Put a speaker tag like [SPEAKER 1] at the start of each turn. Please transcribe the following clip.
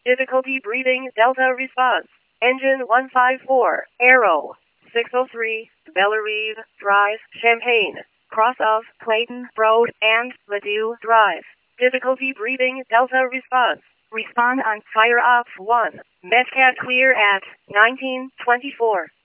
[SPEAKER 1] Difficulty breathing Delta response. Engine 154, Aero 603, Bellerive Drive, Champaign. Cross of Clayton Road and Ladue Drive. Difficulty breathing Delta response. Respond on Fire Ops 1. Metcat clear at 1924.